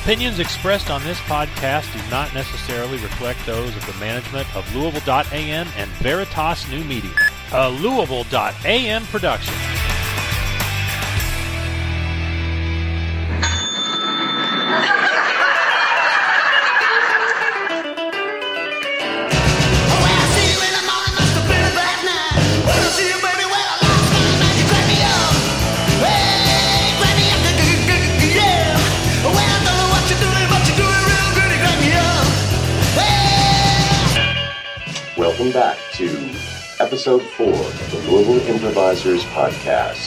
Opinions expressed on this podcast do not necessarily reflect those of the management of Louisville.am and Veritas New Media, a Louisville.am production. Welcome back to episode 4 of the Louisville Improvisers podcast.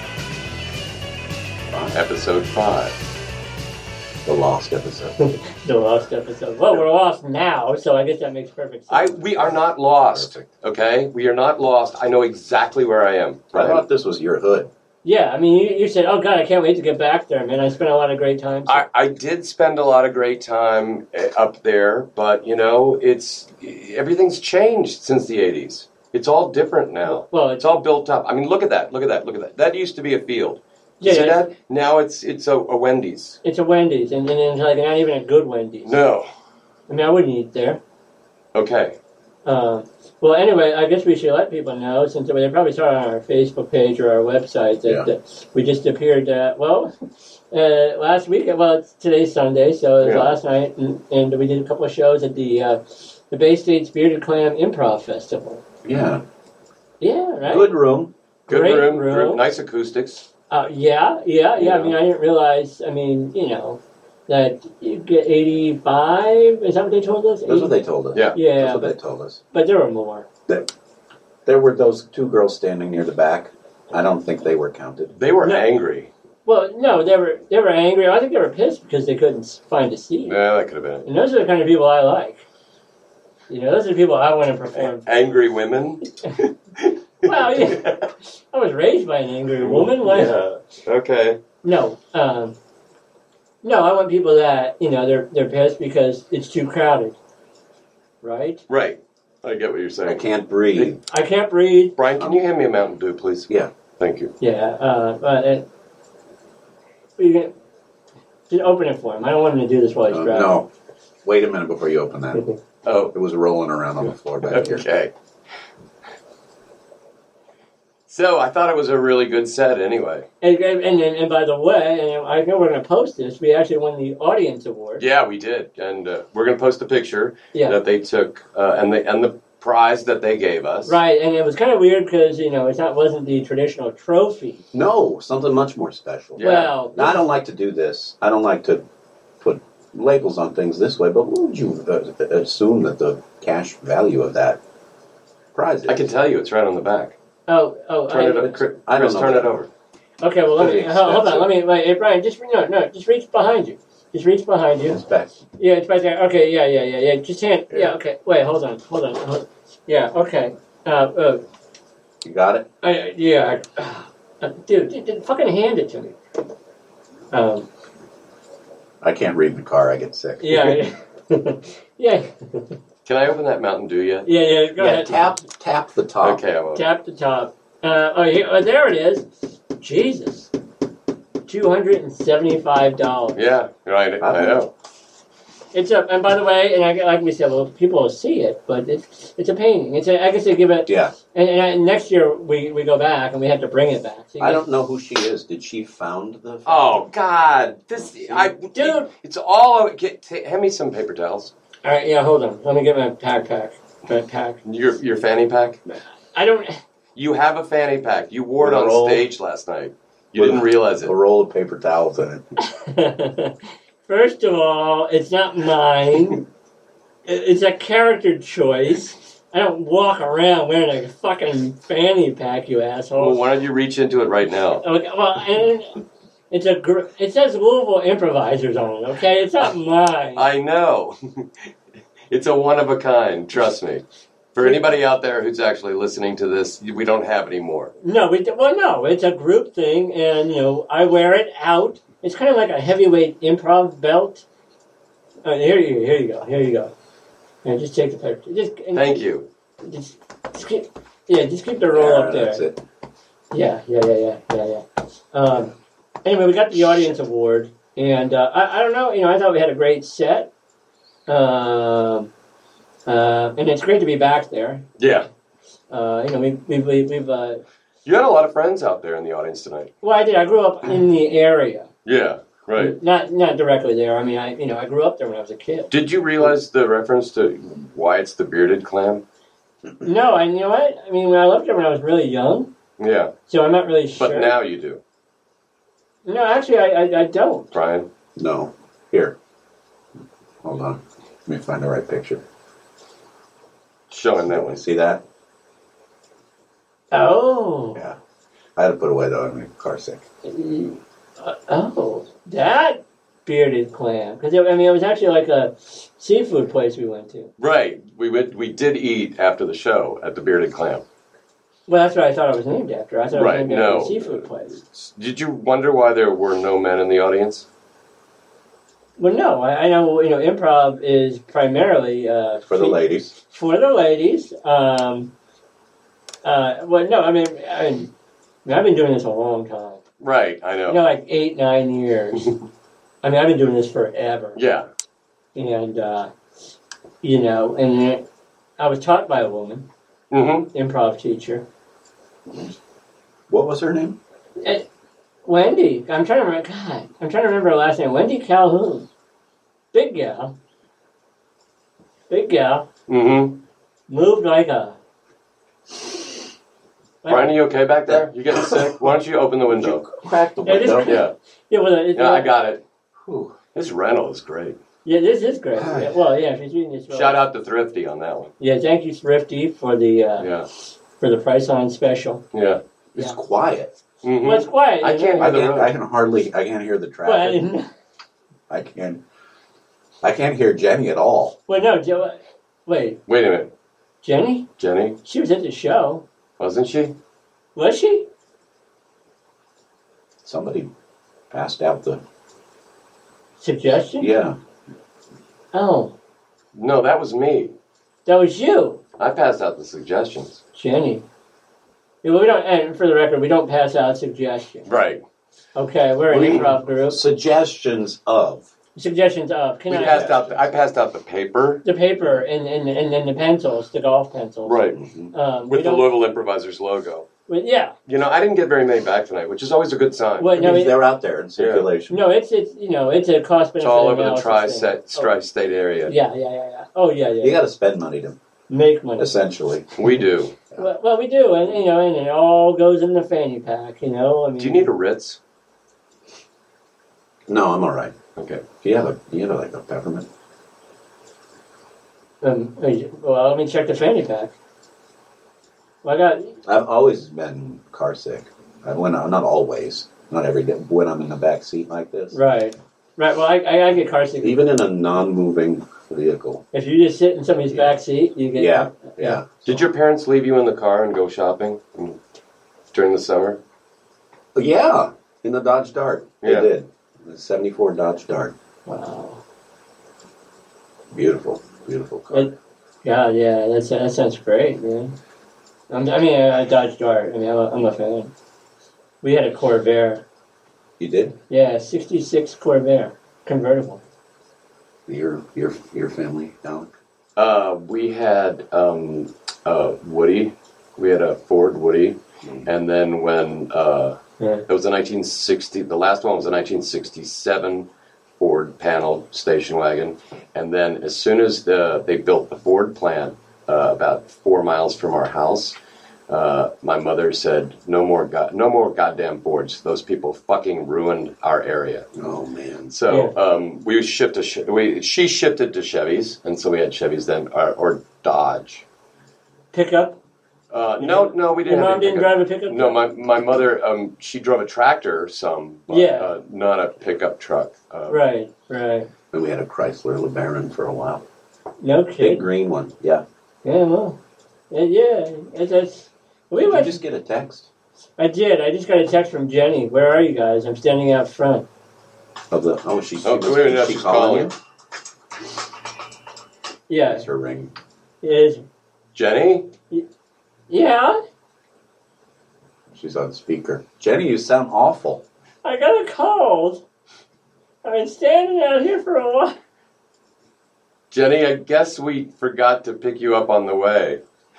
Episode 5. The lost episode. The lost episode. Well, we're lost now, so I guess that makes perfect sense. We are not lost, okay? We are not lost. I know exactly where I am. I thought this was your hood. Yeah, I mean, you said, oh, God, I can't wait to get back there, man. I spent a lot of great time. So. I did spend a lot of great time up there, but, you know, everything's changed since the 80s. It's all different now. Well, it's all built up. I mean, look at that. That used to be a field. You see that? Now it's a Wendy's. It's a Wendy's, and it's like not even a good Wendy's. No. I mean, I wouldn't eat there. Okay. Well, anyway, I guess we should let people know, since they probably saw it on our Facebook page or our website, that we just appeared, last week. Well, today's Sunday, so it was last night, and we did a couple of shows at the Bay State's Bearded Clam Improv Festival. Yeah. Yeah, right? Good room. Good room. Nice acoustics. Yeah. I mean, I didn't realize, that you get 85. Is that what they told us? That's what they told us. Yeah. That's what they told us. But there were more. There were those two girls standing near the back. I don't think they were counted. They were angry. Well, no, they were angry. I think they were pissed because they couldn't find a seat. Yeah, that could have been it. And those are the kind of people I like. Those are the people I want to perform. Angry women? Well, yeah. I was raised by an angry woman. Yeah. Okay. No, I want people that, they're pissed because it's too crowded. Right? Right. I get what you're saying. I can't breathe. Brian, can you hand me a Mountain Dew, please? Yeah. Thank you. Yeah, you can just open it for him. I don't want him to do this while he's driving. No. Wait a minute before you open that. Oh. It was rolling around on the floor back here. Okay. So, I thought it was a really good set anyway. And by the way, and I know we're going to post this, we actually won the Audience Award. Yeah, we did. And we're going to post a picture that they took and the prize that they gave us. Right, and it was kind of weird because, it wasn't the traditional trophy. No, something much more special. Yeah. Well, now, I don't like to do this. I don't like to put labels on things this way, but would you assume that the cash value of that prize is? I can tell you, it's right on the back. Turn it over. Chris, turn it over. Okay, well, hold on. Wait, Brian, just reach behind you. Just reach behind you. It's back. Yeah, it's back there. Okay, yeah. Just hand. Yeah, okay. Wait, hold on. Yeah, okay. You got it? Yeah. Dude, fucking hand it to me. I can't read in the car. I get sick. Yeah. Yeah. Can I open that Mountain Dew yet? Yeah, go ahead. Tap the top. Okay, I will. Tap the top. There it is. Jesus. $275. Yeah, right. I know. It's and by the way, and like we said, well, people will see it, but it's a painting. I guess they give it. Yeah. And next year we go back and we have to bring it back. So I don't know who she is. Did she found the? Oh God, dude, it's all. Hand me some paper towels. All right, yeah, hold on. Let me get my pack. My pack. Your fanny pack? I don't. You have a fanny pack. You wore it on stage last night. You didn't realize it. A roll of paper towels in it. First of all, it's not mine. It's a character choice. I don't walk around wearing a fucking fanny pack, you asshole. Well, why don't you reach into it right now? Okay, well, and it says Louisville Improvisers on it, okay? It's not mine. I know. It's a one-of-a-kind, trust me. For anybody out there who's actually listening to this, we don't have any more. No, it's a group thing, and, I wear it out. It's kind of like a heavyweight improv belt. Here you go. And just take the picture. Thank you. Just keep the roll up there. That's it. Yeah. Anyway, we got the Audience Award. And I don't know, I thought we had a great set. And it's great to be back there. Yeah. We've You had a lot of friends out there in the audience tonight. well, I did. I grew up in the area. Yeah, right. Not directly there. I mean, I grew up there when I was a kid. Did you realize the reference to why it's the bearded clam? No, and you know what? I mean, when I left there when I was really young, Yeah, so I'm not really sure. but now you do. No, actually, I don't. Brian? No. Here. Hold on. Let me find the right picture. Showing that one. See that? Oh. Yeah. I had to put away though. I'm car sick. That bearded clam. Because it was actually like a seafood place we went to. Right. We did eat after the show at the bearded clam. Well, that's what I thought it was named after. I thought it was named after a seafood place. Did you wonder why there were no men in the audience? Well, no. I know, improv is primarily... For the ladies. For the ladies. Well, no, I mean, I've been doing this a long time. Right, I know. Like 8, 9 years. I mean, I've been doing this forever. Yeah. And, and I was taught by a woman, improv teacher. What was her name? Wendy. I'm trying to remember her last name. Wendy Calhoun. Big gal. Mm-hmm. Moved like a... Brian, are you okay back there? You getting sick? Why don't you open the window? Crack the Yeah, window. Yeah. Yeah, well, I got it. Whew. This rental is great. Yeah, this is great. Yeah, well, yeah, she's reading this. Shout out to Thrifty on that one. Yeah, thank you, Thrifty, for the for the Priceline special. Yeah. It's quiet. Mm-hmm. Well, it's quiet. I can't hear the room. I can't hear the traffic. Well, I can't hear Jenny at all. well, no, Joe. Wait, Wait a minute. Jenny? Jenny? She was at the show. Wasn't she? Was she? Somebody passed out the... Suggestion? Yeah. Oh, No, that was me. that was you, I passed out the suggestions. Jenny. Yeah, well, we don't. And for the record, we don't pass out suggestions. Right. Okay, we're an improv group. Suggestions of. Suggestions of. I passed out the paper. The paper and then the pencils, the golf pencils. Right. We With the don't- Louisville Improvisers logo. well, yeah. I didn't get very many back tonight, which is always a good sign. Well, no, They're out there in circulation. no, it's it's a cost benefit. It's all over the analysis thing. tri-state area. Yeah. Oh yeah. You got to spend money to Make money. essentially. We do. Well, we do, and and it all goes in the fanny pack. I mean, Do you need a Ritz? No, I'm all right. Okay. Do you have like a peppermint? Well, let me check the fanny pack. Well, I've always been car sick. Not always, not every day. When I'm in the back seat like this, right. Well, I get car sick. even in a non-moving vehicle. If you just sit in somebody's back seat, you get. Yeah. Did your parents leave you in the car and go shopping during the summer? Yeah, in the Dodge Dart. Yeah. They did. The 74 Dodge Dart. Wow. Beautiful car. God, yeah, that sounds great, man. I Dodge Dart. I'm a fan. We had a Corvair. You did? Yeah, 66 Corvair convertible. Your family, Alec? We had Woody. We had a Ford Woody, and then when it was a 1960, the last one was a 1967 Ford panel station wagon, and then as soon as they built the Ford plant about 4 miles from our house, my mother said, "No more goddamn Fords. Those people fucking ruined our area." Oh man! So we shifted. She shifted to Chevys, and so we had Chevys then, or Dodge. Pickup? No, we didn't. Your mom didn't drive a pickup? No, my mother. She drove a tractor some, but not a pickup truck. Right. And we had a Chrysler LeBaron for a while. No Big kidding. green one. Yeah. Yeah, well, that's. Did you just get a text? I did. I just got a text from Jenny. Where are you guys? I'm standing out front. She's calling. Yeah. That's her ring. It is. Jenny? Yeah? She's on speaker. Jenny, you sound awful. I got a cold. I've been standing out here for a while. Jenny, I guess we forgot to pick you up on the way.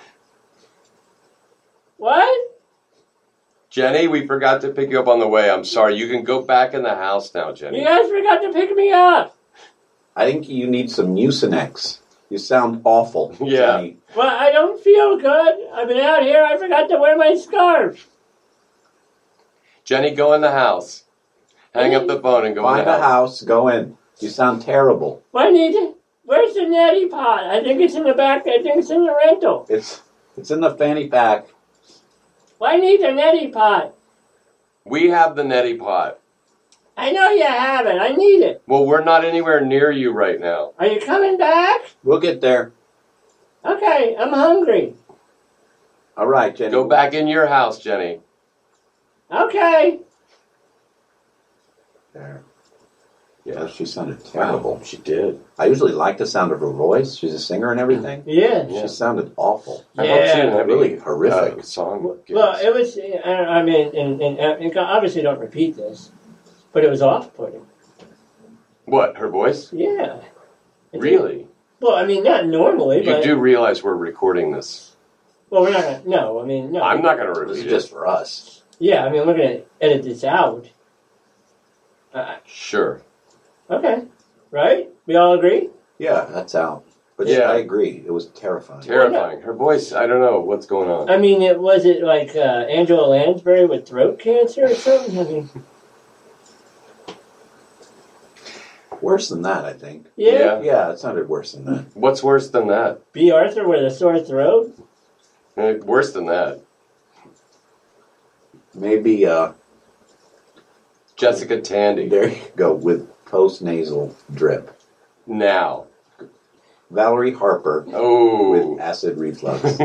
What? Jenny, we forgot to pick you up on the way. I'm sorry. You can go back in the house now, Jenny. You guys forgot to pick me up. I think you need some Mucinex. You sound awful. Yeah. Jenny. Well, I don't feel good. I've been out here. I forgot to wear my scarf. Jenny, go in the house. Hang up the phone and go Find in the a house. house. Go in. You sound terrible. Where's the neti pot? I think it's in the back. I think it's in the rental. It's in the fanny pack. Why need the neti pot? We have the neti pot. I know you have it. I need it. Well, we're not anywhere near you right now. Are you coming back? We'll get there. Okay, I'm hungry. All right, Jenny. Go back in your house, Jenny. Okay. There. Yeah. Oh, she sounded terrible. Wow, she did. I usually like the sound of her voice. She's a singer and everything. Yeah. Yeah. She sounded awful. I hope she didn't have really any, horrific. song. Well, it was. I mean, and obviously, don't repeat this, but it was off-putting. What, her voice? Yeah. Really? Well, I mean, not normally, You but do realize we're recording this. well, we're not gonna. No, I mean, no. I'm not going to This is repeat just it. for us. Yeah, I mean, we're gonna edit this out. Sure. Okay, right? We all agree. Yeah, that's out. But Yeah. I agree. It was terrifying. Terrifying. Her voice, I don't know what's going on. I mean, was it like Angela Lansbury with throat cancer or something? I mean, Worse than that, I think. yeah. Yeah, it sounded worse than that. What's worse than that? B. Arthur with a sore throat. Worse than that. Maybe, Jessica Tandy. there you go, with post-nasal drip. Now. Valerie Harper Oh. with acid reflux.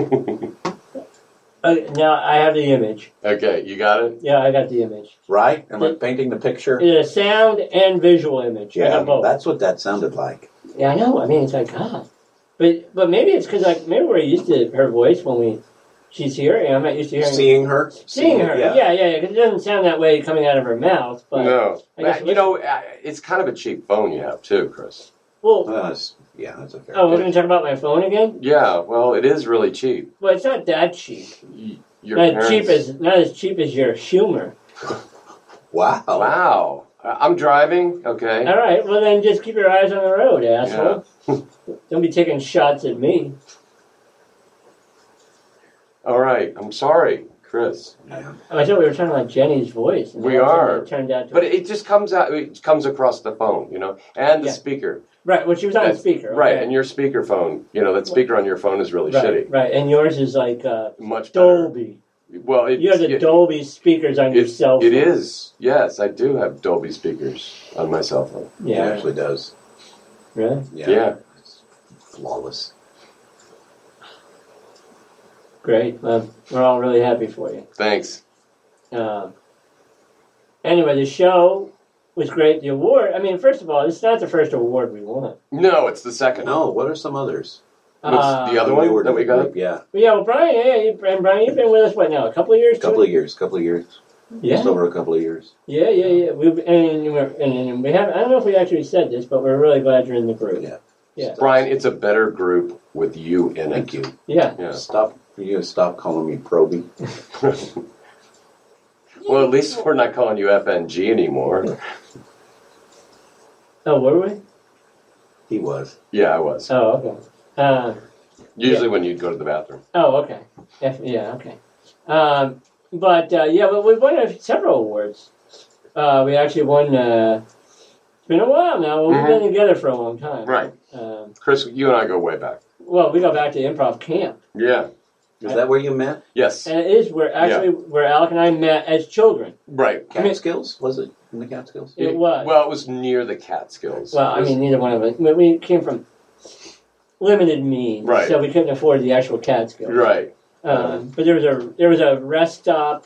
Now I have the image. Okay, you got it? Yeah, I got the image. Right? Am I painting the picture? It's a sound and visual image. I Yeah, got both. that's what that sounded like. Yeah, I know. I mean, it's like God. But maybe it's because maybe we're used to her voice when she's here. And I'm not used to hearing Seeing her? seeing her. Yeah. 'Cause it doesn't sound that way coming out of her mouth. But No. I guess You know, it's kind of a cheap phone you have, too, Chris. well, That's a fair oh, we're point. going to talk about my phone again. Yeah, well, it is really cheap. Well, it's not that cheap. Your Not parents... not as cheap as your humor. Wow. Wow. I'm driving. Okay. All right, well then just keep your eyes on the road, asshole. Don't be taking shots at me. All right. I'm sorry, Chris. Yeah. Oh, I thought we were talking about Jenny's voice. And We all of a sudden are. It turned out to But it just comes out. It comes across the phone, and the Yeah. speaker. right. Well, she was on That's- speaker. Right, okay. and your speaker phone. That speaker on your phone is really right, shitty. right, and yours is like Much better. Dolby. Well, You have the Dolby speakers on your cell phone. It is. Yes, I do have Dolby speakers on my cell phone. It Yeah. actually does. Really? Yeah. It's flawless. Great. Well, we're all really happy for you. Thanks. Anyway, the show was great. The award. I mean, first of all, it's not the first award we won. No, it's the second. No, what are some others? What's the other When we one were that we in the got? group, yeah. Yeah, well, Brian, Brian, you've been with us, what now, a couple of years? Couple of years. Yeah. Just over a couple of years. Yeah. And we have, I don't know if we actually said this, but we're really glad you're in the group. Yeah. Yeah. Brian, it's a better group with you in it. Thank you. Yeah. Yeah. Stop calling me Proby. Well, at least we're not calling you FNG anymore. Oh, were we? He was. Yeah, I was. Oh, okay. Usually when you'd go to the bathroom. Oh, okay. Yeah, okay. But we won several awards. We actually won. It's been a while now. We've been together for a long time. Right. Chris, you and I go way back. Well, we go back to improv camp, Yeah. Is that where you met? Yes. and it is where Alec and I met as children. Right. Catskills? Was it in the Catskills? It was. Well, it was near the Catskills. Well, I mean, neither one of us. We came from limited means, Right. so we couldn't afford the actual Catskills. Right. But there was a rest stop.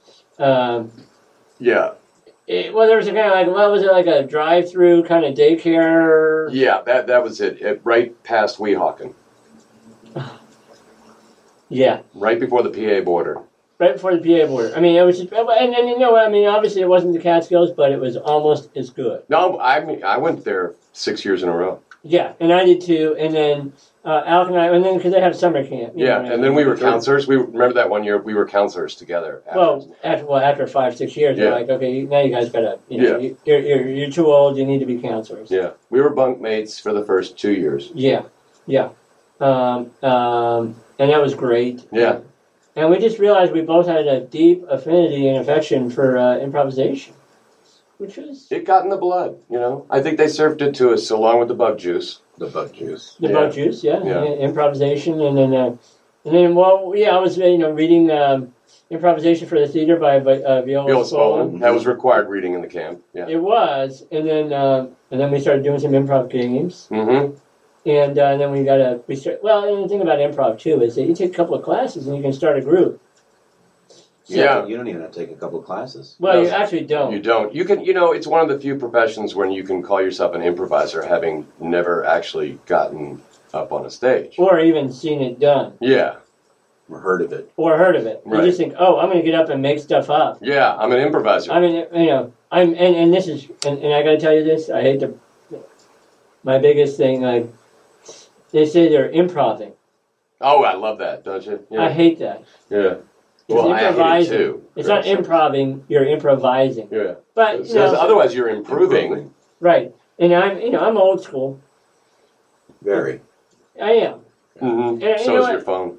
Yeah. There was a kind of like, what was it, like a drive-through kind of daycare? Yeah, that was it. Right past Weehawken. Yeah. Right before the PA border. right before the PA board. I mean, it was just, and you know what? I mean, obviously it wasn't the Catskills, but it was almost as good. No, I went there 6 years in a row. Yeah, and I did too. And then Alec and I, and then because they have summer camp. Yeah, and then we were counselors. We remember that one year we were counselors together. After 5-6 years, they're like, okay, now you guys gotta, you're too old. You need to be counselors. Yeah, we were bunkmates for the first 2 years. Yeah. And that was great. Yeah. And we just realized we both had a deep affinity and affection for improvisation, which was... It got in the blood, you know. I think they served it to us along with the bug juice. The bug juice. The bug juice, yeah. Improvisation. And then I was reading Improvisation for the Theater by Viola Spolin. That was required reading in the camp. Yeah. It was. And then we started doing some improv games. Mm-hmm. And then and the thing about improv, too, is that you take a couple of classes and you can start a group. So you don't even have to take a couple of classes. Well, you actually don't. You don't. You can. It's one of the few professions when you can call yourself an improviser, having never actually gotten up on a stage or even seen it done. Yeah, or heard of it. Right. You just think, oh, I'm going to get up and make stuff up. Yeah, I'm an improviser. I mean, and this is, and I got to tell you this. I hate to. My biggest thing, they say they're improving. Oh, I love that, don't you? Yeah. I hate that. Yeah. Well, I hate it too. It's not improving, you're improvising. Yeah. But otherwise you're improving. Right. And I'm old school. Very. I am. Mm-hmm. And, so is your phone.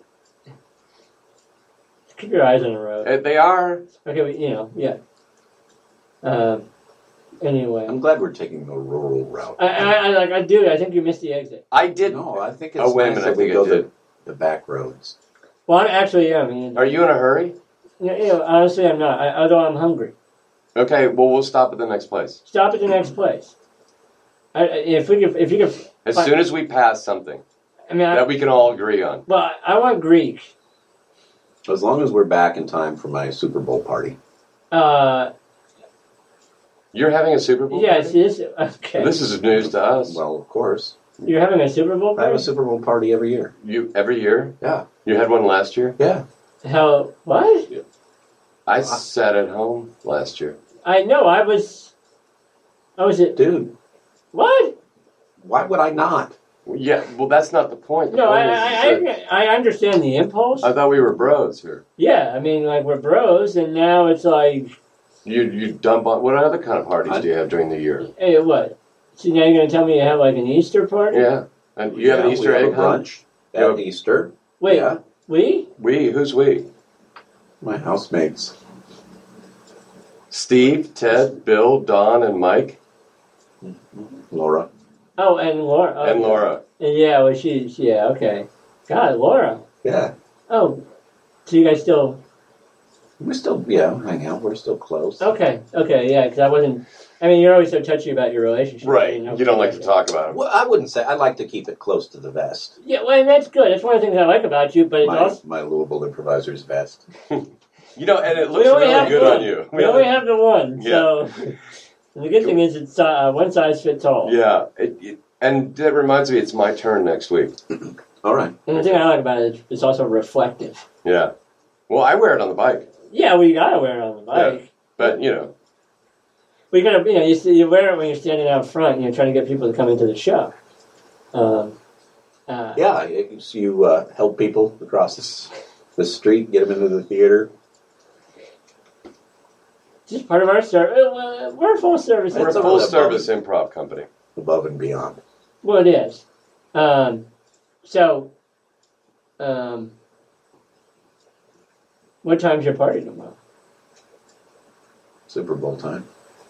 Keep your eyes on the road. They are. Okay, yeah. Anyway. I'm glad we're taking the rural route. I think you missed the exit. I did. No, I think it's nice that we go the back roads. Well, I actually am. Are you in a hurry? Honestly, I'm not. Although I'm hungry. Okay, well, we'll stop at the next place. Stop at the next place. If you could. As soon as we pass something, that we can all agree on. Well, I want Greek. As long as we're back in time for my Super Bowl party. You're having a Super Bowl? Yes, okay. This is news to us. Well, of course. You're having a Super Bowl party? I have a Super Bowl party every year. Every year? Yeah. You had one last year? Yeah. What? I sat at home last year. I know. I was at... Dude. What? Why would I not? Yeah, well, that's not the point. No, I understand the impulse. I thought we were bros here. Yeah, I mean, we're bros, and now it's like... You dump on... What other kind of parties do you have during the year? Hey, what? So now you're going to tell me you have an Easter party? Yeah. And you have an Easter egg hunt? At Easter. Wait, yeah. We? We? Who's we? My housemates. Steve, Ted, Bill, Don, and Mike. Laura. Oh, and Laura. Oh, and Laura. Yeah, well, yeah, okay. God, Laura. Yeah. Oh, so you guys still... We still, hang out. We're still close. Okay, yeah, because I wasn't... I mean, you're always so touchy about your relationship. Right, you don't like to talk about it. Well, I wouldn't say... I like to keep it close to the vest. Yeah, well, and that's good. That's one of the things I like about you, but it's also... My Louisville Improvisers vest. And it looks really good on you. We only have the one, so... And the good thing is it's one size fits all. Yeah, and that reminds me, it's my turn next week. All right. And the thing I like about it is it's also reflective. Yeah. Well, I wear it on the bike. Yeah, well, you gotta wear it on the bike. Yeah. But, Well, you gotta, you wear it when you're standing out front and you're trying to get people to come into the show. You help people across the street, get them into the theater. Just part of our service. We're a full service. We're a full service improv company. Above and beyond. Well, it is. What time's your party tomorrow? Super Bowl time.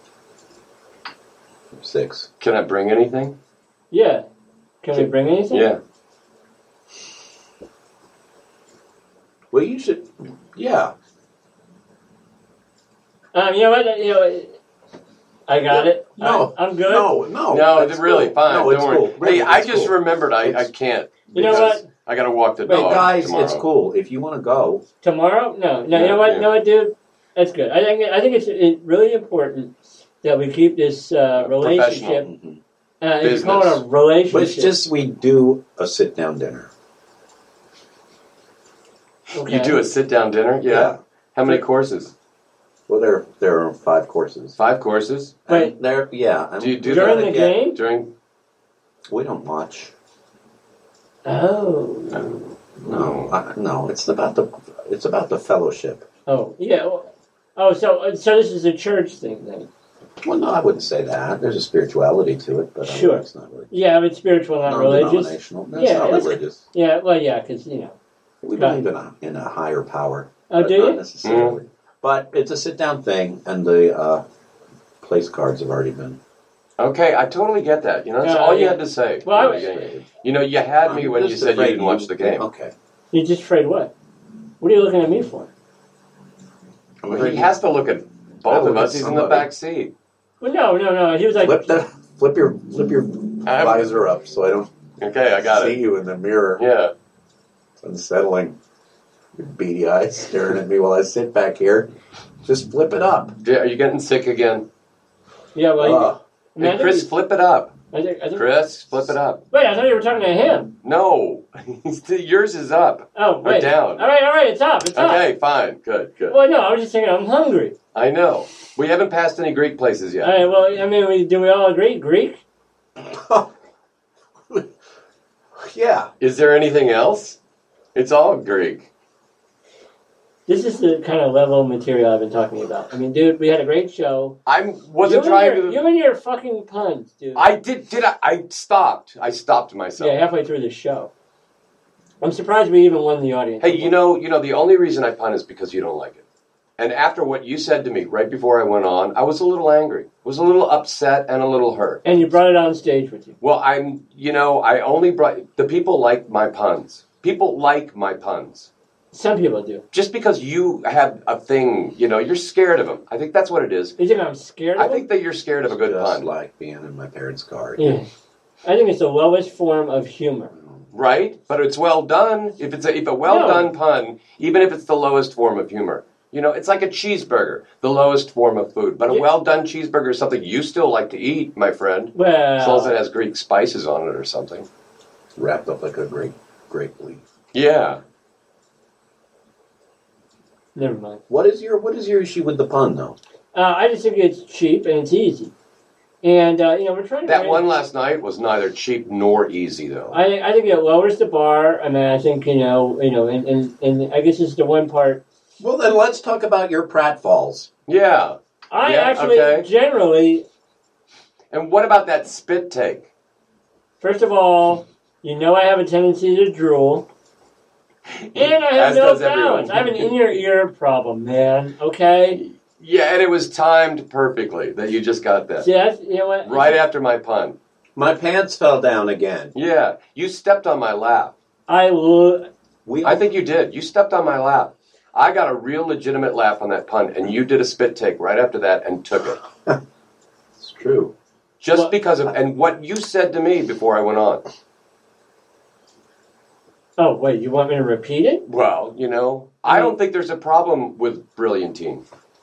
6. Can I bring anything? Yeah. Can we bring anything? Yeah. Well, you should. Yeah. You know what? I got it. No, I'm good. No, it's really fine. No, it's Don't worry. cool. Really, hey, I just remembered I can't. You know what? I got to walk the dog. Guys, tomorrow. it's cool. If you want to go tomorrow, no. You know what? Yeah. You know what, dude? That's good. I think it's really important that we keep this relationship. If you call it a relationship, but it's just we do a sit down dinner. Okay. You do a sit down dinner, yeah. How many courses? Well, there are 5 courses. 5 courses. But there, yeah. Do you do during that the game? During? We don't watch. Oh. No. It's about the fellowship. Oh, yeah. Oh, so this is a church thing then? Well, no, I wouldn't say that. There's a spirituality to it, but Sure. it's not really. Yeah, but spiritual, not religious. Non-denominational. That's Yeah, not it's- religious. Yeah, well, yeah, because, you know. We believe in a higher power. Oh, but do not you? necessarily. But it's a sit-down thing, and the place cards have already been. Okay, I totally get that. You know, that's Yeah, all you yeah. had to say. Well, I in the was- game. You know, you had me when I'm you just said you afraid didn't watch the game. Okay. You're just afraid what? What are you looking at me for? I'm Well, afraid he has to look at both look of at us. He's in the somebody. back seat. Well, no. He was like, flip your visor up so I don't Okay, I got see it. you in the mirror. Yeah. It's unsettling. Your beady eyes staring at me while I sit back here. Just flip it up. Are you getting sick again? yeah, well, I mean, I Hey, think Chris, he- flip it up. I think, Chris, flip it up. wait, I thought you were talking to him. No, yours is up. Oh, wait. down. All right, it's up. It's up. Okay, fine, good. Well, no, I was just saying I'm hungry. I know. We haven't passed any Greek places yet. All right, well, I mean, do we all agree? Greek? Yeah. Is there anything else? It's all Greek. This is the kind of level of material I've been talking about. I mean, dude, we had a great show. I wasn't you trying and your, to. You and your fucking puns, dude. I did. I stopped. I stopped myself. Yeah, halfway through the show. I'm surprised we even won the audience. Hey, you know, the only reason I pun is because you don't like it. And after what you said to me right before I went on, I was a little angry. I was a little upset and a little hurt. And you brought it on stage with you. Well, I only brought, the people like my puns. People like my puns. Some people do. Just because you have a thing, you're scared of them. I think that's what it is. You think I'm scared of I think that you're scared of a good Just pun. like being in my parents' car. Yeah. I think it's the lowest form of humor. Right? But it's well done. If a well done pun, even if it's the lowest form of humor. It's like a cheeseburger, the lowest form of food. But a well done cheeseburger is something you still like to eat, my friend. Well, As long as it has Greek spices on it or something. Wrapped up like a grape leaf. Yeah. never mind. What is your issue with the pun, though? I just think it's cheap and it's easy. And, we're trying to... That one last night was neither cheap nor easy, though. I think it lowers the bar. I mean, I think, and I guess it's the one part... Well, then let's talk about your pratfalls. Yeah. I Yeah, actually, okay. generally, And what about that spit take? first of all, I have a tendency to drool. And I have As no does everyone. balance. I have an in-your-ear problem, man. Okay? Yeah, and it was timed perfectly that you just got that. See, that's, you know what? Right after my pun. My pants fell down again. Yeah, you stepped on my lap. I think you did. You stepped on my lap. I got a real legitimate laugh on that pun, and you did a spit take right after that and took it. It's true. Just because of, and what you said to me before I went on. Oh, wait, you want me to repeat it? Well, I don't think there's a problem with Brilliantine.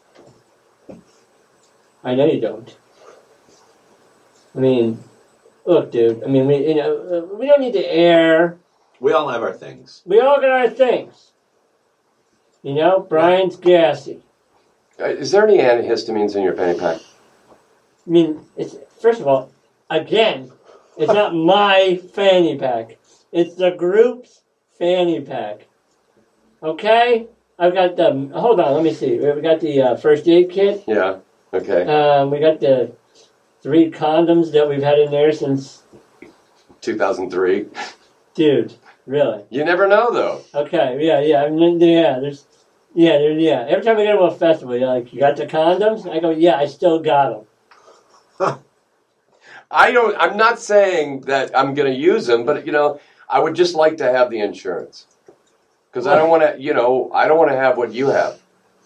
I know you don't. I mean, look, dude. I mean, we don't need to air. We all have our things. We all got our things. Brian's gassy. Is there any antihistamines in your penny pack? I mean, first of all, again, it's not my fanny pack. It's the group's fanny pack. Okay? I've got the... Hold on, let me see. We got the first aid kit. Yeah, okay. We got the 3 condoms that we've had in there since... 2003. Dude, really? You never know, though. Okay, yeah. I mean, there's... Yeah. Every time we go to a festival, you're like, you got the condoms? I go, yeah, I still got them. I'm not saying that I'm going to use them, but, I would just like to have the insurance. Because I don't want to, I don't want to have what you have.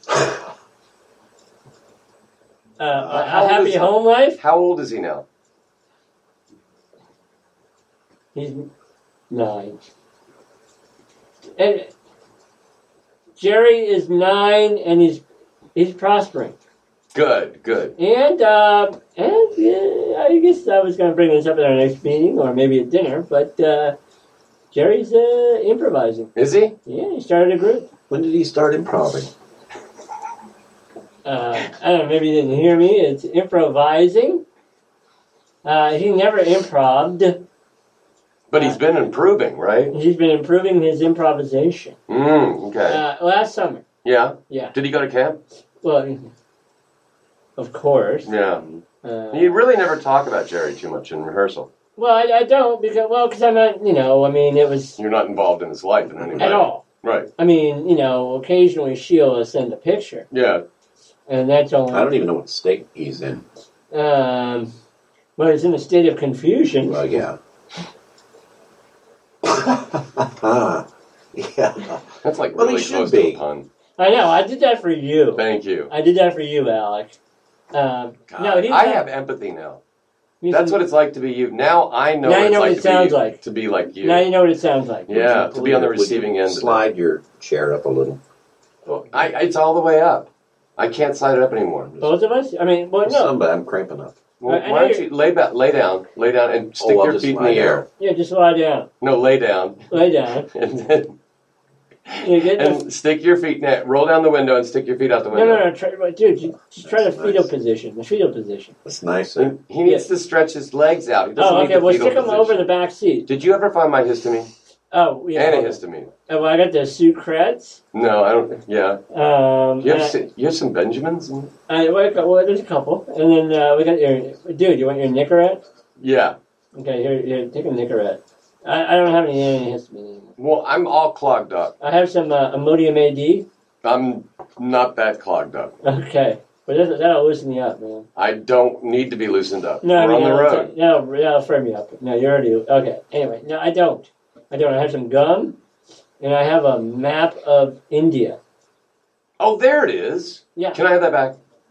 A How old happy is he? home life? How old is he now? He's 9. And Jerry is 9, and he's prospering. Good. And yeah, I guess I was going to bring this up at our next meeting, or maybe at dinner, but Jerry's improvising. Is he? Yeah, he started a group. When did he start improving? I don't know, maybe you didn't hear me. It's improvising. He never improv'd. But he's been improving, right? He's been improving his improvisation. Okay. Last summer. Yeah? Yeah. Did he go to camp? Well, of course. Yeah. You really never talk about Jerry too much in rehearsal. Well, I don't because I'm not, it was... You're not involved in his life in any way. At all. Right. I mean, occasionally she'll send a picture. Yeah. And that's only... I don't even know what state he's in. Well, he's in a state of confusion. Well, yeah. Yeah. That's like Well, really he should close be. to a pun. I know, I did that for you. Thank you. I did that for you, Alec. God, I have empathy now. That's what it's like to be you. Now I know Now what you know it's what like it sounds like. to be like you. Now you know what it sounds like. Yeah, to be on the Would you receiving end. Slide your chair up a little. It's all the way up. I can't slide it up anymore. Both of us? I mean, well, no. Somebody, I'm cramping up. Well, I why know don't you lay down, and stick I'll your just feet in lie the air. down. Yeah, just lie down. No, lay down, Lay down. and then You get and stick your feet. Roll down the window and stick your feet out the window. No. Dude, just try the That's fetal nice. position. The fetal position. That's nice. And he needs to stretch his legs out. He doesn't Oh, need okay. the Well, fetal stick them position. over the back seat. Did you ever find my histamine? Oh, yeah. And a histamine. Well, I got the Sucrets. No, I don't. Yeah. You have some Benjamins? Well, there's a couple. And then we got your... Dude, you want your Nicorette? Yeah. Okay, here, take a Nicorette. I don't have any antihistamine anymore. Well, I'm all clogged up. I have some Imodium AD. I'm not that clogged up. Okay. But that'll loosen you up, man. I don't need to be loosened up. No, We're on the road. That'll firm you up. No, you're already... Okay, anyway. No, I don't. I have some gum, and I have a map of India. Oh, there it is. Yeah. Can I have that back?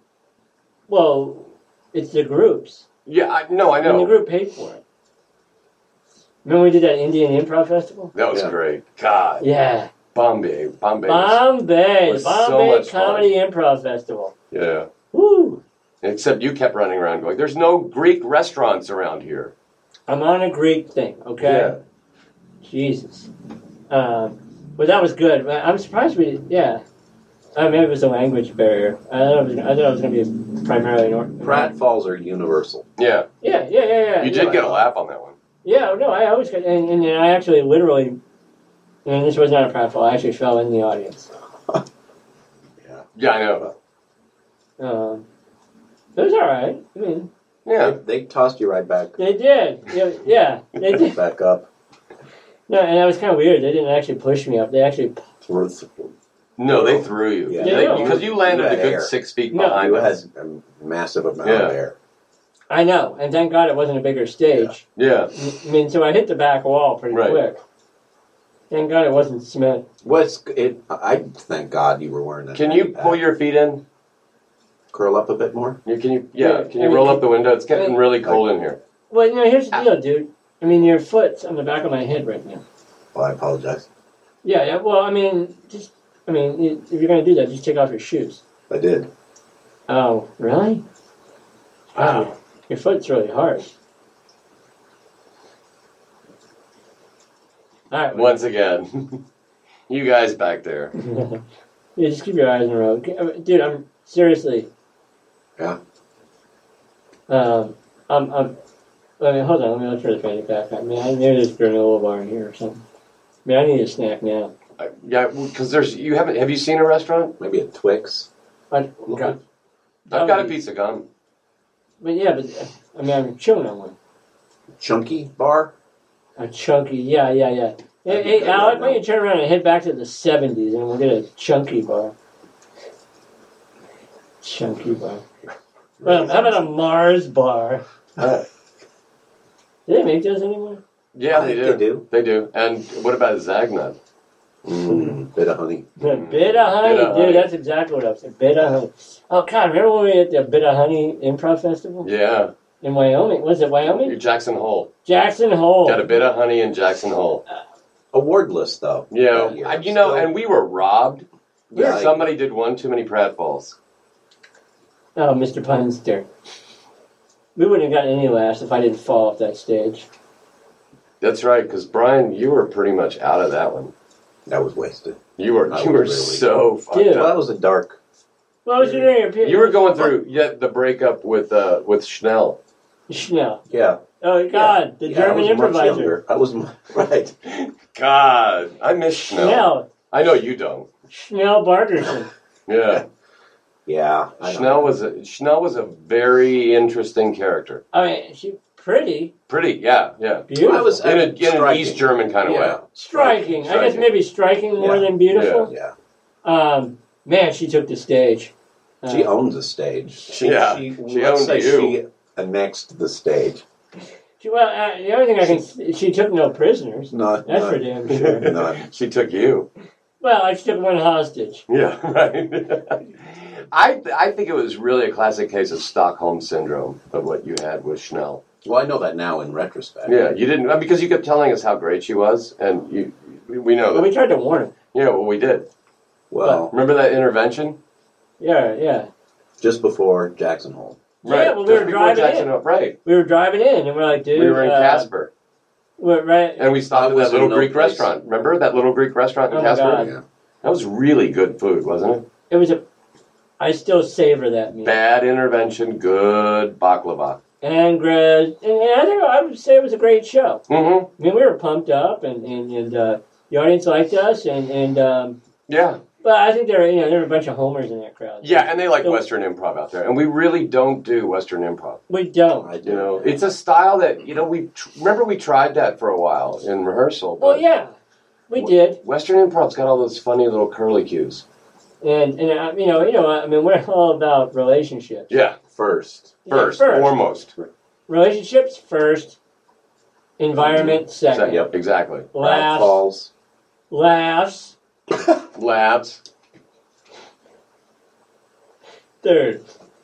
Well, it's the groups. Yeah, I And the know. group paid for it. Remember we did that Indian Improv Festival? That was Yeah. great. God. Yeah. Bombay. Bombay was so much fun. Comedy Improv Festival. Yeah. Woo! Except you kept running around going, there's no Greek restaurants around here. I'm on a Greek thing, okay? Yeah. Jesus. But that was good. I'm surprised maybe it was a language barrier. I thought it was going to be primarily Pratfalls are universal. Yeah. Yeah. You did get a laugh on that one. Yeah, no, I always get, and I actually literally, and this was not a pratfall, I actually fell in the audience. Yeah, I know. It was alright. I mean, Yeah. They tossed you right back. they did. Yeah, they did. Back up. No, and that was kind of weird. They didn't actually push me up. They actually, No, they threw you. Yeah. Because you landed You a had good air. 6 feet No, behind You us. had a massive amount Yeah. of air. I know, and thank God it wasn't a bigger stage. Yeah. I mean, so I hit the back wall pretty Right. quick. Thank God it wasn't cement. I thank God you were wearing that. Can you pull your feet in? Curl up a bit more? Can you I roll mean, up the window? It's getting really cold in here. Well, here's the deal, dude. I mean, your foot's on the back of my head right now. Well, I apologize. Yeah, well, I mean, if you're going to do that, just take off your shoes. I did. Oh, really? Wow. Your foot's really hard. All right. Once again, you guys back there. Yeah, just keep your eyes on the road. Dude, I'm seriously. Yeah. Hold on, let me look for the fanny pack. I mean, maybe there's a granola bar in here or something. I mean, I need a snack now. Yeah, because have you seen a restaurant? Maybe a Twix. I've I've got a piece of gum. But I mean, I'm chewing on one. Chunky bar? A chunky, yeah. Hey, Alec, why don't you turn around and head back to the 70s and we'll get a chunky bar. Chunky bar. Well, how about a Mars bar? Do they make those anymore? Yeah, I they think do. They do. And what about Zagnut? Bit of honey. A bit of honey, Bit of dude. honey. That's exactly what I was saying. Bit of honey. Oh God, remember when we were at the Bit of Honey Improv Festival Yeah. in Wyoming? Was it Wyoming? Jackson Hole. Jackson Hole. Got a bit of honey in Jackson Hole. Award list, though. Yeah. That year. And we were robbed. Yeah, Somebody did one too many pratfalls. Oh, Mr. Punster. We wouldn't have gotten any laughs if I didn't fall off that stage. That's right, because Brian, you were pretty much out of that one. That was wasted. You were I was you were really- so fucked Dude. Well, that up. was a dark What was your name? You were going through the breakup with Schnell. Schnell. Yeah. Oh, God. The German improviser. I was right. God, I miss Schnell. Schnell. I know you don't. Schnell Bargerson. Yeah. Yeah. Schnell was a very interesting character. I mean, she's pretty. Pretty, yeah. Beautiful. I was In an East German kind of way. Striking. I guess maybe striking more than beautiful. Yeah. Man, she took the stage. She owns the stage. She owned you. She annexed the stage. Well, the only thing she took no prisoners. That's for damn sure. None. She took you. Well, she took one hostage. Yeah, right. I think it was really a classic case of Stockholm syndrome of what you had with Schnell. Well, I know that now in retrospect. Yeah, you didn't because you kept telling us how great she was, and we know that. Well, we tried to warn her. Yeah, well, we did. Well, remember that intervention? Yeah. Just before Jackson Hole. Right. Yeah, well, we were driving in. Right. We were driving in, and we're like, dude. We were in Casper. Right. And we stopped at that little Greek restaurant. Remember that little Greek restaurant in Casper? God. Yeah. That was really good food, wasn't it? It was I still savor that meal. Bad intervention, good baklava. And I think I would say it was a great show. Mm-hmm. I mean, we were pumped up, and the audience liked us, and yeah. But I think there were a bunch of homers in that crowd. Yeah, and they like Western improv out there, and we really don't do Western improv. We don't. I do. You know, it's a style that we tried that for a while in rehearsal. Well, yeah, we did. Western improv's got all those funny little curly cues. And I mean, we're all about relationships. Yeah, First. Foremost. Relationships first. Environment second. Yep, exactly. Laughs. Labs. Third.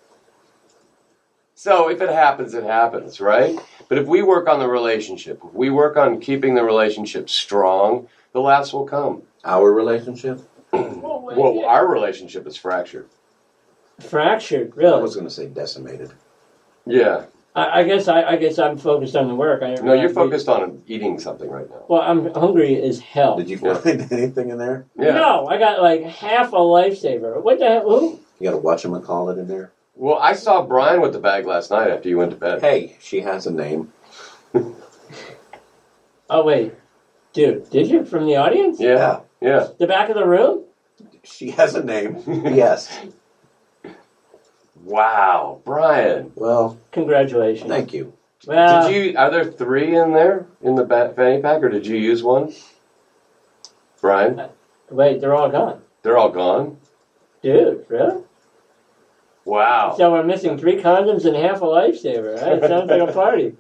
So if it happens, it happens, right? But if we work on the relationship, if we work on keeping the relationship strong, the laughs will come. Our relationship? Well, our relationship is fractured. Fractured, I really? was going to say decimated. Yeah. I guess I'm focused on the work. No, you're focused on eating something right now. Well, I'm hungry as hell. Did you find anything in there? Yeah. No, I got like half a lifesaver. What the hell? Who? You got a whatchamacallit in there? Well, I saw Brian with the bag last night after you went to bed. Hey, she has a name. Oh, wait. Dude, did you? From the audience? Yeah. The back of the room? She has a name. Yes. Wow, Brian. Well, congratulations. Thank you. Well, Are there 3 in there in the fanny pack, or did you use one? Brian? Wait, they're all gone. They're all gone? Dude, really? Wow. So we're missing 3 condoms and half a lifesaver. That sounds like a party.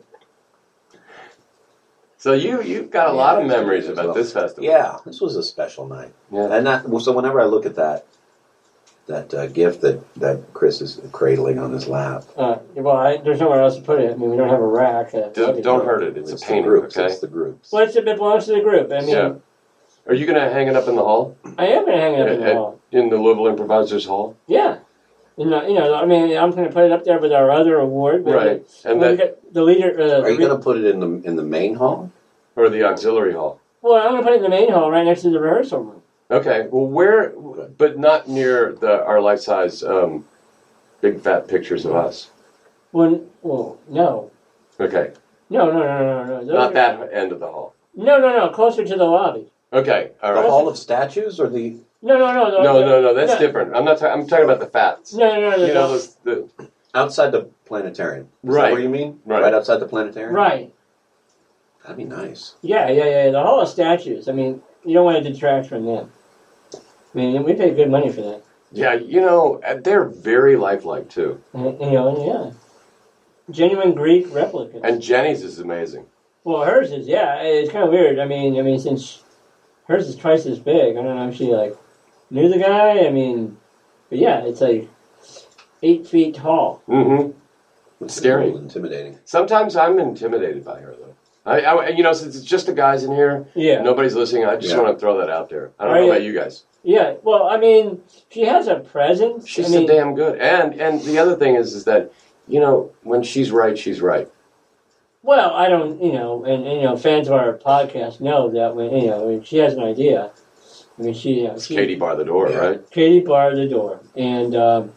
So you've got a lot of memories about this festival. Yeah, this was a special night. Yeah. And so whenever I look at that gift that Chris is cradling on his lap. There's nowhere else to put it. I mean, we don't have a rack. Don't hurt it. It's a painting, groups, okay? It's the groups. Well, it belongs to the group. I mean, yeah. Are you going to hang it up in the hall? I am going to hang it up in the hall. In the Louisville Improvisers Hall? Yeah. I'm going to put it up there with our other award. Right. And the leader. Are you going to put it in the main hall? Or the auxiliary hall? Well, I'm going to put it in the main hall right next to the rehearsal room. Okay. Well, but not near our life-size big fat pictures of us. Well, no. Okay. No. Not that end of the hall. No. Closer to the lobby. Okay. All right. The Hall of Statues or the... No. That's different. I'm talking about the fats. No. You know, the outside the planetarium. Is right. that what you mean? Right outside the planetarium? Right. That'd be nice. Yeah. The Hall of Statues. I mean, you don't want to detract from them. I mean, we pay good money for that. Yeah, they're very lifelike, too. Yeah. Genuine Greek replicas. And Jenny's is amazing. Well, hers is, it's kind of weird. I mean, since hers is twice as big, I don't know if she, knew the guy. I mean, but yeah, it's 8 feet tall. Mm-hmm. It's scary. Intimidating. Sometimes I'm intimidated by her, though. Since it's just the guys in here, nobody's listening, I just want to throw that out there. I don't know about you guys. Yeah, well, I mean, she has a presence. She's so damn good. And the other thing is that, when she's right, she's right. Well, I don't, and fans of our podcast know that when she has an idea. I mean, It's Katie bar the door, right? Katie bar the door. And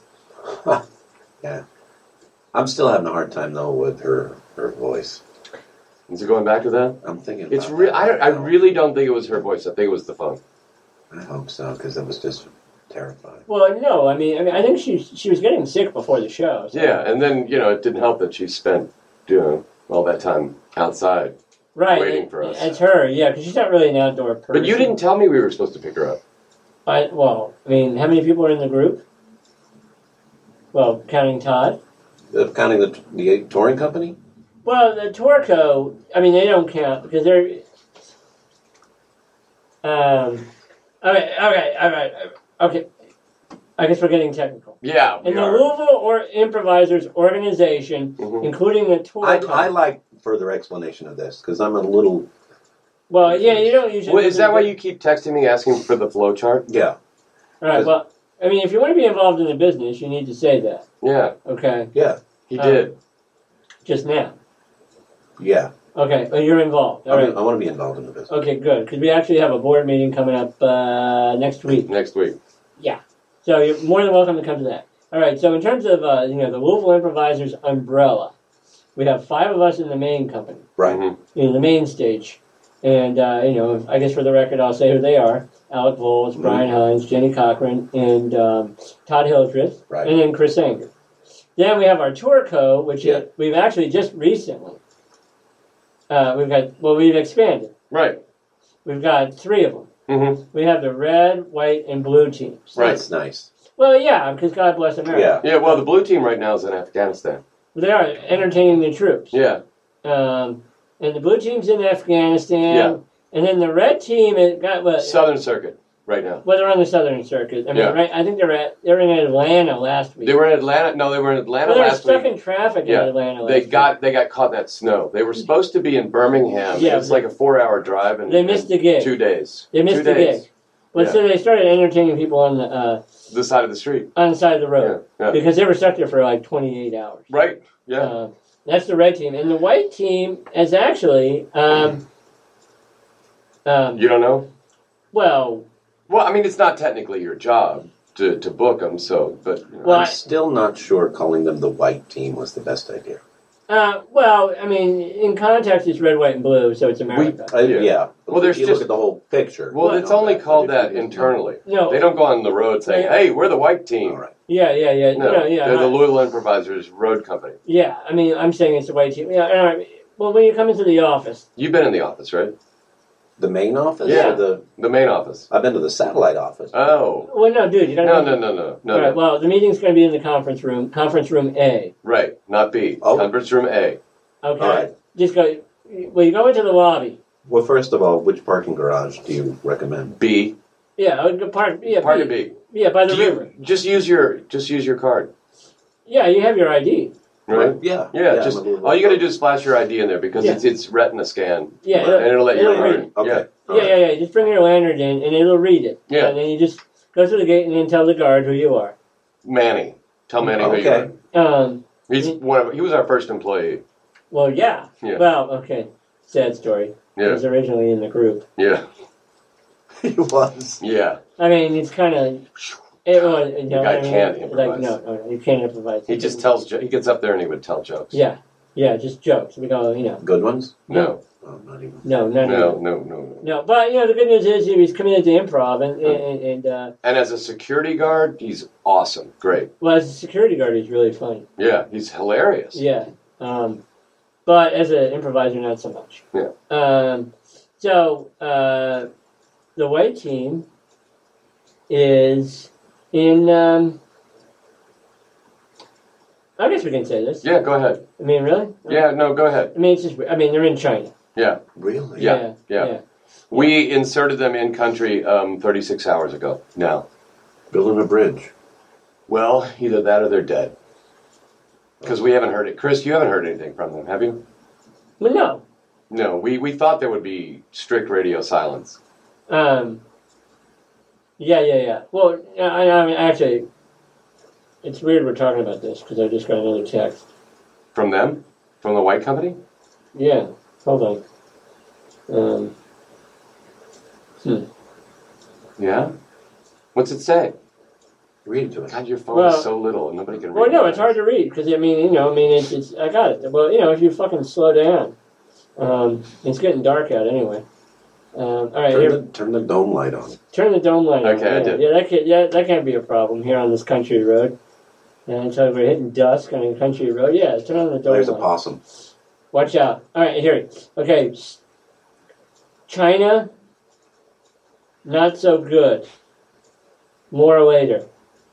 Yeah. I'm still having a hard time though with her voice. Is it going back to that? I'm thinking It's about real. that I now. really don't think it was her voice. I think it was the phone. I hope so, because it was just terrifying. Well, no, I mean, I think she was getting sick before the show. So. Yeah, and then it didn't help that she spent all that time outside waiting for us. It's her, yeah, because she's not really an outdoor person. But you didn't tell me we were supposed to pick her up. I mean, how many people are in the group? Well, counting Todd. Counting the touring company? Well, the Torco, I mean, they don't count because they're. Okay. I guess we're getting technical. Yeah, we In the are. Louisville Improvisers Organization, Mhm. including the Torco. I like further explanation of this, because I'm a little... Well, yeah, you don't usually. Well, is that why you keep texting me asking for the flow chart? Yeah. All right. Well, I mean, if you want to be involved in the business, you need to say that. Yeah, Okay. Yeah. he did. Just now. Yeah. Okay. Well, you're involved. All I right. want to be involved in the business. Okay. Good. Because we actually have a board meeting coming up next week. Next week. So you're more than welcome to come to that. All right. So in terms of the Louisville Improvisers umbrella, we have 5 of us in the main company, Right. Mhm. in the main stage, and I guess for the record, I'll say who they are: Alec Voles, Brian Hines, Jenny Cochran, and Todd Hildreth, Right. and then Chris Anger. Then we have our tour co, which Yeah. we've actually just recently we've expanded. Right. We've got 3 of them. Mm-hmm. We have the red, white, and blue teams. Right. That's nice. Well, yeah, because God bless America. Yeah. Yeah, well, the blue team right now is in Afghanistan. They are entertaining the troops. Yeah. And the blue team's in Afghanistan. Yeah. And then the red team has got what? Southern Circuit right now. Well, they're on the Southern Circuit. I mean, Yeah. right? I think they're in Atlanta last week. They were in Atlanta. No, they were in Atlanta Well, they were last stuck week. in traffic Yeah. in Atlanta last They week. got caught in that snow. They were supposed to be in Birmingham. Yeah. It's like a 4-hour drive, and They missed the gig. 2 days. They missed 2 the days. gig. Well, Yeah. so they started entertaining people on the Side of the street. side of the road Yeah. because they were stuck there for like 28 hours. Right. Yeah. That's the red team, and the white team is actually You don't know? well. Well, I mean, it's not technically your job to book them, so, but. Well, I'm still not sure calling them the white team was the best idea. Well, I mean, in context, it's red, white, and blue, so it's America. Yeah. Well, there's if you just- look at the whole picture. Well, you it's know, only that's called the that difference. internally. No. They don't go on the road saying, Yeah. hey, we're the white team. All right. Yeah. No, Yeah. they're the Louisville Improvisers Road Company. Yeah, I mean, I'm saying it's the white team. Yeah, all right. Well, when you come into the office, You've been in the office, right? The main office? Yeah. Or The main office. I've been to the satellite office. Oh. well, no, dude, you gotta No. All right, well, the meeting's going to be in the conference room A. Right, not B. Oh. Conference room A. Okay, All right. just go. Well, you go into the lobby. Well, first of all, which parking garage do you recommend? B. Yeah, park. Yeah, Park at B. Yeah, by the Do river. you just use your card, Yeah, you have your ID. right? Yeah. Yeah, just I'm a little- all you got to do is flash your ID in there because Yeah. it's retina scan. Yeah, and it'll let you it'll read read it. Okay. All Yeah, right. yeah. Just bring your lanyard in, and it'll read it. Yeah. And then you just go through the gate and then tell the guard who you are. Manny, tell Manny who you Okay. are. He was our first employee. Well, yeah. Yeah. Well, okay. Sad story. He Yeah, was originally in the group. yeah, He was. yeah. I mean, it's kind of. It was. You know, guy I mean, can't like, improvise. no, you can't improvise. He just tells. He gets up there and he would tell jokes. Yeah, just jokes. We go, Good ones? No, Oh, not even. no. no. But the good news is he was committed to improv, and And as a security guard, he's awesome. Great. well, as a security guard, he's really funny. Yeah, he's hilarious. Yeah. But as an improviser, not so much. Yeah. So the white team is in. I guess we can say this. Yeah, go ahead. I mean, really? Yeah, no, go ahead. I mean, it's just. I mean, they're in China. Yeah, Really? Yeah. We inserted them in country 36 hours ago. Now, Building a bridge. well, either that or they're dead. Because we haven't heard it. Chris, you haven't heard anything from them, have you? Well, no. No, we thought there would be strict radio silence. Yeah. Well, I mean, actually, it's weird we're talking about this because I just got another text. From them? From the white company? Yeah, hold on. Yeah? What's it say? Read to it. God, your phone Well- is so little and nobody can read Well, no, it. it's hard to read because it's. I got it. Well, if you fucking slow down, it's getting dark out anyway. All right, here, Turn the dome light on. turn the dome light on. Okay, I did. That can't be a problem here on this country road. And so we're hitting dusk on a country road. Yeah, turn on the dome There's a light. possum. Watch out. All right, here. Okay, China, not so good. More later.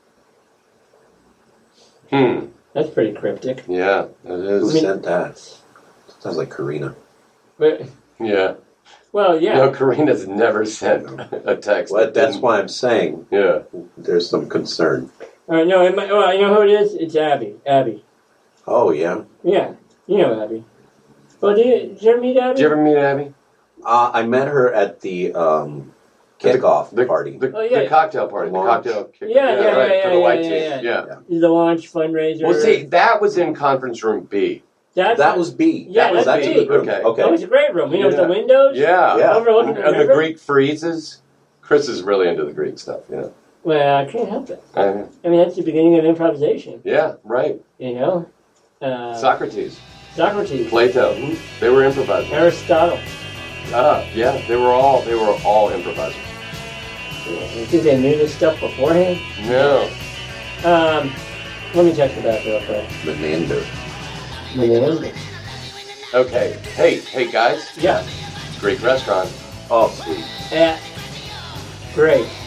That's pretty cryptic. Yeah, it Who is. sent that? Sounds like Karina. But, Yeah. well, yeah. No, Karina's never sent a text. Well, that's why I'm saying Yeah. there's some concern. All right, no, you know who it is? It's Abby. Abby. Oh, yeah? Yeah, you know Abby. Well, did you ever meet Abby? Did you ever meet Abby? I met her at the kickoff party. The, Oh, yeah. the cocktail party. The Launch. cocktail kick. Yeah, right, for the white yeah. team. Yeah. The launch fundraiser. Well, see, that was in conference room B. That was B. Yeah, that's that's a B. good room. Okay. That was a great room. With the Yeah. windows. Yeah. Yeah. Overlooking And the river? Greek friezes. Chris is really into the Greek stuff. Yeah. Well, I can't help it. Uh, I mean, that's the beginning of improvisation. yeah. Right. Socrates, Socrates, Plato. They were improvisers. Aristotle. Yeah. They were all improvisers. You think they knew this stuff beforehand? No. Let me check the back real quick. Menander. Okay. Hey, guys. Yeah. Greek restaurant. Oh, sweet. Yeah. Great.